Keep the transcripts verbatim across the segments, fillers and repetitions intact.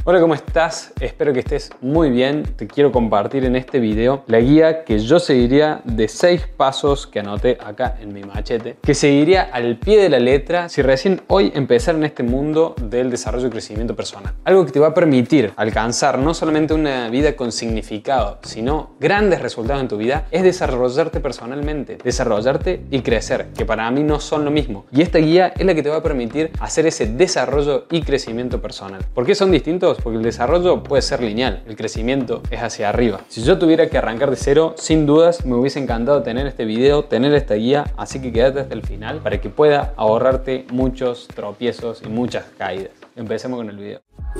Hola, ¿cómo estás? Espero que estés muy bien. Te quiero compartir en este video la guía que yo seguiría de seis pasos que anoté acá en mi machete, que seguiría al pie de la letra si recién hoy empezar en este mundo del desarrollo y crecimiento personal. Algo que te va a permitir alcanzar no solamente una vida con significado, sino grandes resultados en tu vida, es desarrollarte personalmente, desarrollarte y crecer, que para mí no son lo mismo. Y esta guía es la que te va a permitir hacer ese desarrollo y crecimiento personal. ¿Por qué son distintos? Porque el desarrollo puede ser lineal, el crecimiento es hacia arriba. Si yo tuviera que arrancar de cero, sin dudas me hubiese encantado tener este video, tener esta guía, así que quédate hasta el final para que pueda ahorrarte muchos tropiezos y muchas caídas. Empecemos con el video.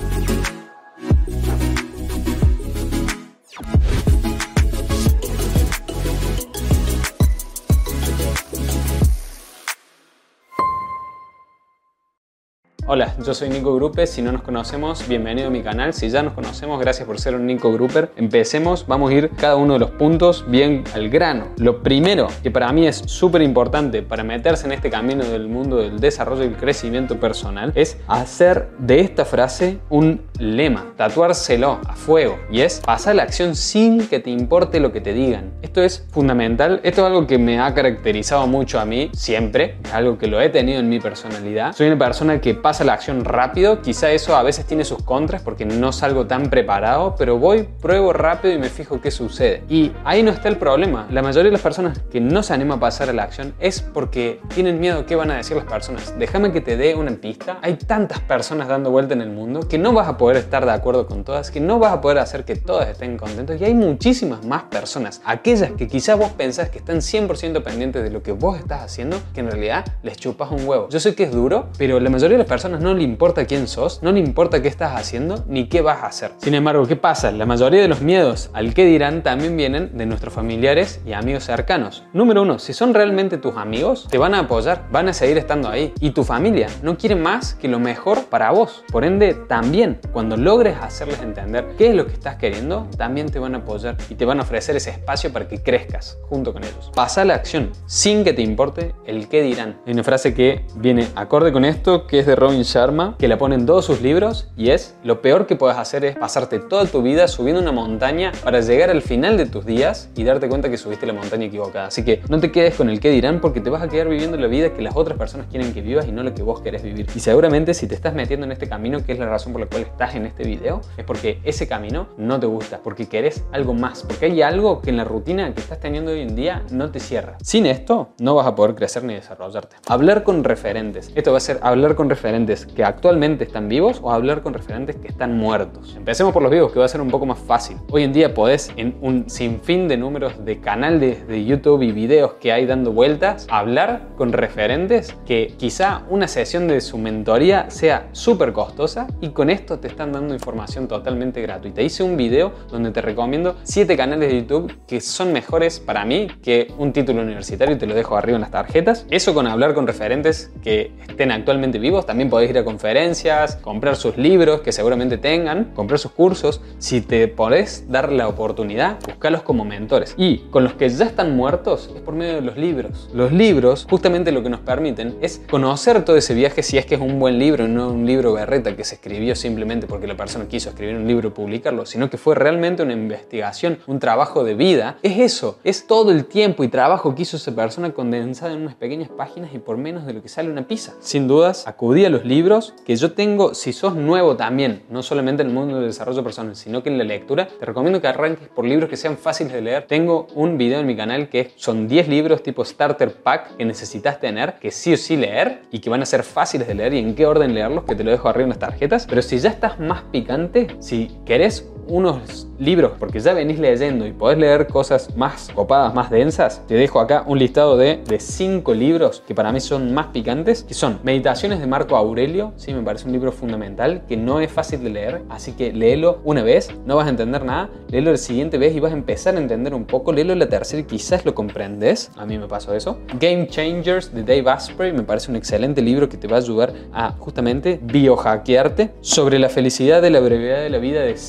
Hola, yo soy Nico Grupper. Si no nos conocemos, bienvenido a mi canal. Si ya nos conocemos, gracias por ser un Nico Grupper. Empecemos, vamos a ir cada uno de los puntos bien al grano. Lo primero, que para mí es súper importante para meterse en este camino del mundo del desarrollo y el crecimiento personal, es hacer de esta frase un lema, tatuárselo a fuego, y es pasar la acción sin que te importe lo que te digan. Esto es fundamental, esto es algo que me ha caracterizado mucho a mí siempre, es algo que lo he tenido en mi personalidad. Soy una persona que pasa la acción rápido, quizá eso a veces tiene sus contras porque no salgo tan preparado, pero voy, pruebo rápido y me fijo qué sucede. Y ahí no está el problema. La mayoría de las personas que no se animan a pasar a la acción es porque tienen miedo a qué van a decir las personas. Déjame que te dé una pista. Hay tantas personas dando vuelta en el mundo que no vas a poder estar de acuerdo con todas, que no vas a poder hacer que todas estén contentos, y hay muchísimas más personas, aquellas que quizás vos pensás que están cien por ciento pendientes de lo que vos estás haciendo, que en realidad les chupas un huevo. Yo sé que es duro, pero la mayoría de las personas no le importa quién sos, no le importa qué estás haciendo ni qué vas a hacer. Sin embargo, ¿qué pasa? La mayoría de los miedos al qué dirán también vienen de nuestros familiares y amigos cercanos. Número uno, si son realmente tus amigos, te van a apoyar, van a seguir estando ahí. Y tu familia no quiere más que lo mejor para vos. Por ende, también cuando logres hacerles entender qué es lo que estás queriendo, también te van a apoyar y te van a ofrecer ese espacio para que crezcas junto con ellos. Pasa a la acción sin que te importe el qué dirán. Hay una frase que viene acorde con esto, que es de Robin Sharma, que la pone en todos sus libros, y es: lo peor que puedes hacer es pasarte toda tu vida subiendo una montaña para llegar al final de tus días y darte cuenta que subiste la montaña equivocada. Así que no te quedes con el qué dirán, porque te vas a quedar viviendo la vida que las otras personas quieren que vivas y no la que vos querés vivir. Y seguramente si te estás metiendo en este camino, que es la razón por la cual estás en este video, es porque ese camino no te gusta, porque querés algo más, porque hay algo que en la rutina que estás teniendo hoy en día no te cierra. Sin esto no vas a poder crecer ni desarrollarte. Hablar con referentes. Esto va a ser hablar con referentes que actualmente están vivos o hablar con referentes que están muertos. Empecemos por los vivos, que va a ser un poco más fácil. Hoy en día podés, en un sinfín de números de canales de YouTube y videos que hay dando vueltas, hablar con referentes que quizá una sesión de su mentoría sea súper costosa, y con esto te están dando información totalmente gratuita. Hice un video donde te recomiendo siete canales de YouTube que son mejores para mí que un título universitario, y te lo dejo arriba en las tarjetas. Eso con hablar con referentes que estén actualmente vivos. También podés ir a conferencias, comprar sus libros que seguramente tengan, comprar sus cursos. Si te podés dar la oportunidad, buscarlos como mentores. Y con los que ya están muertos es por medio de los libros. Los libros justamente lo que nos permiten es conocer todo ese viaje, si es que es un buen libro, no un libro berreta que se escribió simplemente porque la persona quiso escribir un libro y publicarlo, sino que fue realmente una investigación, un trabajo de vida. Es eso, es todo el tiempo y trabajo que hizo esa persona condensado en unas pequeñas páginas y por menos de lo que sale una pizza. Sin dudas, acudí a los libros que yo tengo. Si sos nuevo también, no solamente en el mundo del desarrollo personal, sino que en la lectura, te recomiendo que arranques por libros que sean fáciles de leer. Tengo un video en mi canal que son diez libros tipo Starter Pack que necesitas tener, que sí o sí leer y que van a ser fáciles de leer, y en qué orden leerlos, que te lo dejo arriba en las tarjetas. Pero si ya estás más picante, si querés unos libros porque ya venís leyendo y podés leer cosas más copadas, más densas, te dejo acá un listado de, de cinco libros que para mí son más picantes, que son Meditaciones de Marco Aurelio. Sí, me parece un libro fundamental que no es fácil de leer, así que léelo una vez, no vas a entender nada, léelo la siguiente vez y vas a empezar a entender un poco, léelo la tercera y quizás lo comprendes. A mí me pasó eso. Game Changers de Dave Asprey, me parece un excelente libro que te va a ayudar a justamente biohackearte. Sobre la felicidad de la brevedad de la vida de Séneca,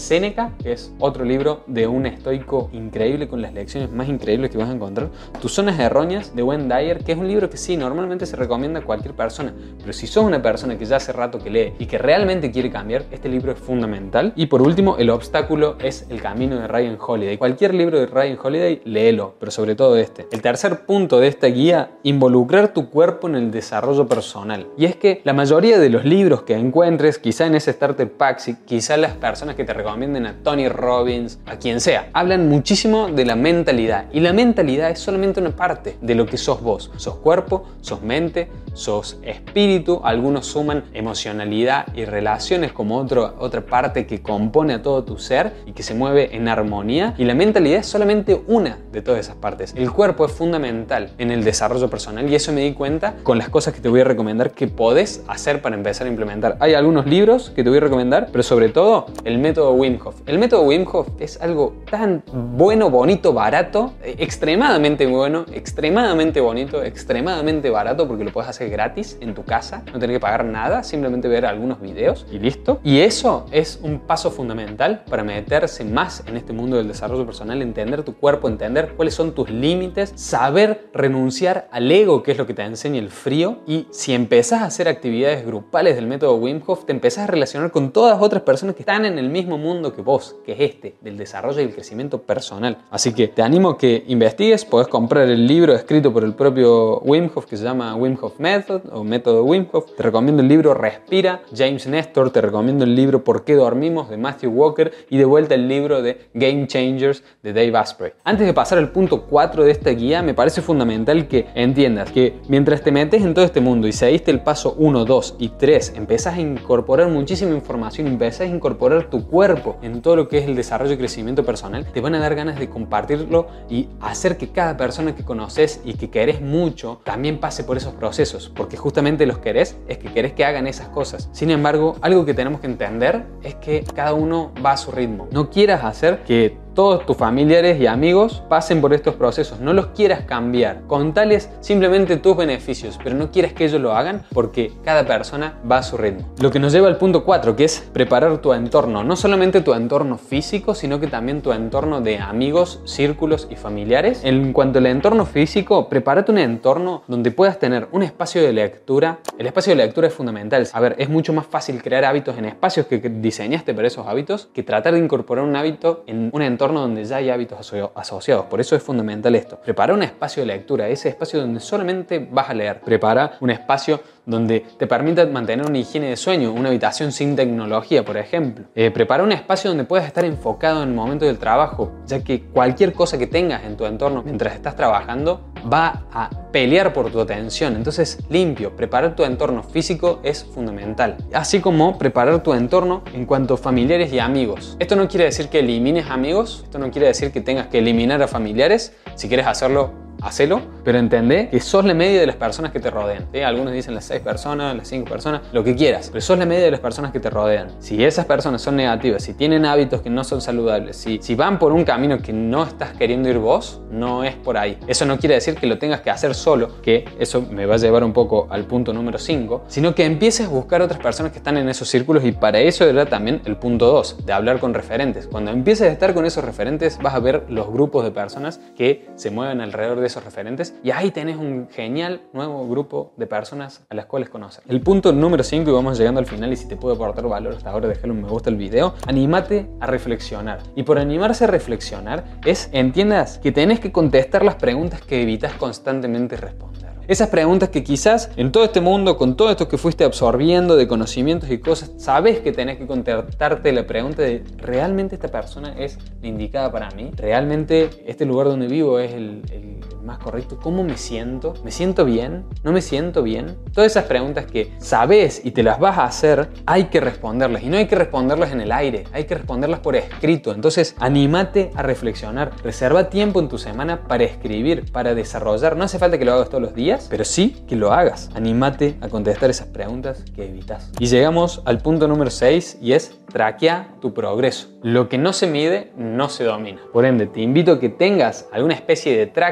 Ética, que es otro libro de un estoico increíble con las lecciones más increíbles que vas a encontrar. Tus zonas erróneas de Wayne Dyer, que es un libro que sí, normalmente se recomienda a cualquier persona, pero si sos una persona que ya hace rato que lee y que realmente quiere cambiar, este libro es fundamental. Y por último, El obstáculo es el camino de Ryan Holiday. Cualquier libro de Ryan Holiday, léelo, pero sobre todo este. El tercer punto de esta guía, involucrar tu cuerpo en el desarrollo personal. Y es que la mayoría de los libros que encuentres, quizá en ese Starter Pack, quizá las personas que te recomienden a Tony Robbins, a quien sea, hablan muchísimo de la mentalidad. Y la mentalidad es solamente una parte de lo que sos vos. Sos cuerpo, sos mente, sos espíritu. Algunos suman emocionalidad y relaciones como otro, otra parte que compone a todo tu ser y que se mueve en armonía. Y la mentalidad es solamente una de todas esas partes. El cuerpo es fundamental en el desarrollo personal y eso me di cuenta con las cosas que te voy a recomendar que podés hacer para empezar a implementar. Hay algunos libros que te voy a recomendar, pero sobre todo el método Wim Hof. El método Wim Hof es algo tan bueno, bonito, barato, extremadamente bueno, extremadamente bonito, extremadamente barato porque lo puedes hacer gratis en tu casa, no tenés que pagar nada, simplemente ver algunos videos y listo. Y eso es un paso fundamental para meterse más en este mundo del desarrollo personal, entender tu cuerpo, entender cuáles son tus límites, saber renunciar al ego, que es lo que te enseña el frío. Y si empezás a hacer actividades grupales del método Wim Hof, te empezás a relacionar con todas otras personas que están en el mismo mundo que vos, que es este, del desarrollo y el crecimiento personal. Así que te animo a que investigues, podés comprar el libro escrito por el propio Wim Hof que se llama Wim Hof Method o Método Wim Hof. Te recomiendo el libro Respira, James Nestor. Te recomiendo el libro ¿Por qué dormimos? De Matthew Walker y de vuelta el libro de Game Changers de Dave Asprey. Antes de pasar al punto cuatro de esta guía, me parece fundamental que entiendas que mientras te metes en todo este mundo y seguiste el paso uno, dos y tres, empezás a incorporar muchísima información, empezás a incorporar tu cuerpo en todo lo que es el desarrollo y crecimiento personal, te van a dar ganas de compartirlo y hacer que cada persona que conoces y que querés mucho también pase por esos procesos, porque justamente los querés es que querés que hagan esas cosas. Sin embargo, algo que tenemos que entender es que cada uno va a su ritmo. No quieras hacer que todos tus familiares y amigos pasen por estos procesos, no los quieras cambiar, contales simplemente tus beneficios, pero no quieras que ellos lo hagan porque cada persona va a su ritmo. Lo que nos lleva al punto cuatro, que es preparar tu entorno, no solamente tu entorno físico, sino que también tu entorno de amigos, círculos y familiares. En cuanto al entorno físico, prepárate un entorno donde puedas tener un espacio de lectura. El espacio de lectura es fundamental. A ver, es mucho más fácil crear hábitos en espacios que diseñaste para esos hábitos que tratar de incorporar un hábito en un entorno donde ya hay hábitos aso asociados. Por eso es fundamental esto. Prepara un espacio de lectura, ese espacio donde solamente vas a leer. Prepara un espacio donde te permita mantener una higiene de sueño, una habitación sin tecnología, por ejemplo. Eh, prepara un espacio donde puedas estar enfocado en el momento del trabajo, ya que cualquier cosa que tengas en tu entorno mientras estás trabajando va a pelear por tu atención. Entonces, limpio, preparar tu entorno físico es fundamental. Así como preparar tu entorno en cuanto a familiares y amigos. Esto no quiere decir que elimines amigos, esto no quiere decir que tengas que eliminar a familiares. Si quieres hacerlo, hacelo, pero entendé que sos la media de las personas que te rodean, ¿sí? Algunos dicen las seis personas, las cinco personas, lo que quieras, pero sos la media de las personas que te rodean. Si esas personas son negativas, si tienen hábitos que no son saludables, si, si van por un camino que no estás queriendo ir vos, no es por ahí. Eso no quiere decir que lo tengas que hacer solo, que eso me va a llevar un poco al punto número cinco, sino que empieces a buscar otras personas que están en esos círculos, y para eso era también el punto dos, de hablar con referentes. Cuando empieces a estar con esos referentes, vas a ver los grupos de personas que se mueven alrededor de esos referentes, y ahí tenés un genial nuevo grupo de personas a las cuales conocer. El punto número cinco, y vamos llegando al final, y si te puedo aportar valor hasta ahora, déjale un me gusta al video. Anímate a reflexionar, y por animarse a reflexionar es, entiendas que tenés que contestar las preguntas que evitas constantemente responder. Esas preguntas que quizás en todo este mundo, con todo esto que fuiste absorbiendo de conocimientos y cosas, sabes que tenés que contestarte la pregunta de ¿realmente esta persona es la indicada para mí? ¿Realmente este lugar donde vivo es el, el más correcto? ¿Cómo me siento? ¿Me siento bien? ¿No me siento bien? Todas esas preguntas que sabes y te las vas a hacer, hay que responderlas, y no hay que responderlas en el aire, hay que responderlas por escrito. Entonces, anímate a reflexionar, reserva tiempo en tu semana para escribir, para desarrollar. No hace falta que lo hagas todos los días, pero sí que lo hagas. Anímate a contestar esas preguntas que evitas. Y llegamos al punto número seis, y es traquea tu progreso. Lo que no se mide no se domina. Por ende, te invito a que tengas alguna especie de tracker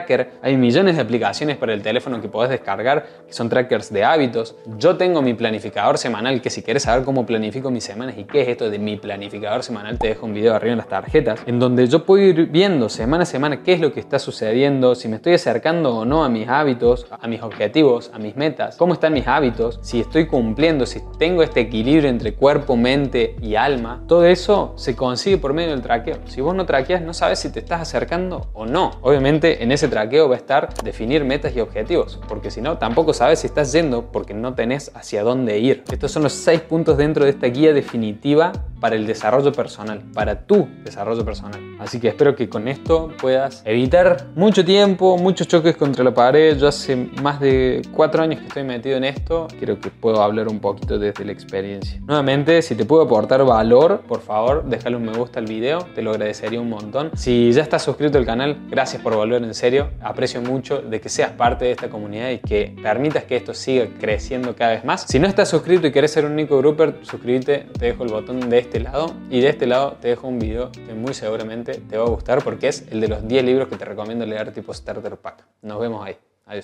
Hay millones de aplicaciones para el teléfono que podés descargar, que son trackers de hábitos. Yo tengo mi planificador semanal, que si quieres saber cómo planifico mis semanas y qué es esto de mi planificador semanal, te dejo un video arriba en las tarjetas, en donde yo puedo ir viendo semana a semana qué es lo que está sucediendo, si me estoy acercando o no a mis hábitos, a mis objetivos, a mis metas, cómo están mis hábitos, si estoy cumpliendo, si tengo este equilibrio entre cuerpo, mente y alma. Todo eso se consigue por medio del traqueo. Si vos no traqueas, no sabes si te estás acercando o no. Obviamente en ese traqueo va a estar definir metas y objetivos, porque si no, tampoco sabes si estás yendo porque no tenés hacia dónde ir. Estos son los seis puntos dentro de esta guía definitiva para el desarrollo personal, para tu desarrollo personal. Así que espero que con esto puedas evitar mucho tiempo, muchos choques contra la pared. Yo hace más de cuatro años que estoy metido en esto, creo que puedo hablar un poquito desde la experiencia. Nuevamente, si te puedo aportar valor, por favor, déjale un me gusta al video, te lo agradecería un montón. Si ya estás suscrito al canal, gracias por volver, en serio. Aprecio mucho de que seas parte de esta comunidad y que permitas que esto siga creciendo cada vez más. Si no estás suscrito y querés ser un Nico Grouper, suscríbete, te dejo el botón de este lado, y de este lado te dejo un video que muy seguramente te va a gustar porque es el de los diez libros que te recomiendo leer tipo Starter Pack. Nos vemos ahí.